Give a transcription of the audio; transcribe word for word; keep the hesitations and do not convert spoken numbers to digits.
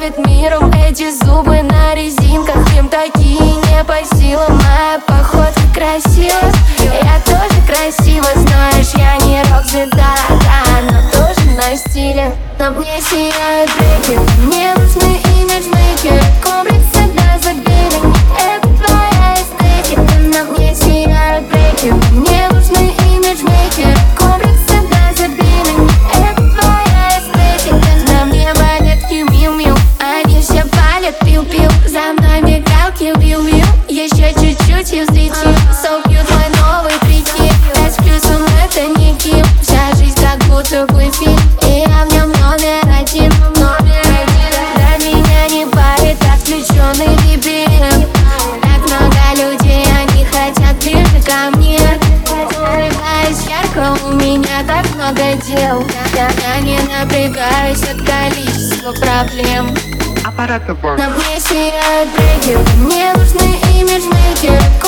правит миром. Эти зубы на резинках, им такие не по силам. Моя походка красива, я тоже красива. Знаешь, я не рок-звезда, да, но тоже на стиле. На мне сияют брюки, мне нужны имиджмейкеры. Комплекс всегда забили, это твоя эстетика. На мне сияют брюки, мне нужны имиджмейкеры. Комплекс всегда забили, это твоя эстетика. На мне балетки миу-миу, они все палят пиу-пиу. За мной мигалки вью-вью, еще чуть-чуть и взлетим. So cute, мой новый прикид, пять с плюсом это не ким. Вся жизнь как будто бы фильм, и я в нем номер один. Номер один. Для меня не парит отключенный дебил. Так много людей, они хотят ближе ко мне. Улыбаюсь ярко, у меня так много дел. Я, я не напрягаюсь от количества проблем. Аппарат На мне сияют брюки, мне нужны имиджмейкеры.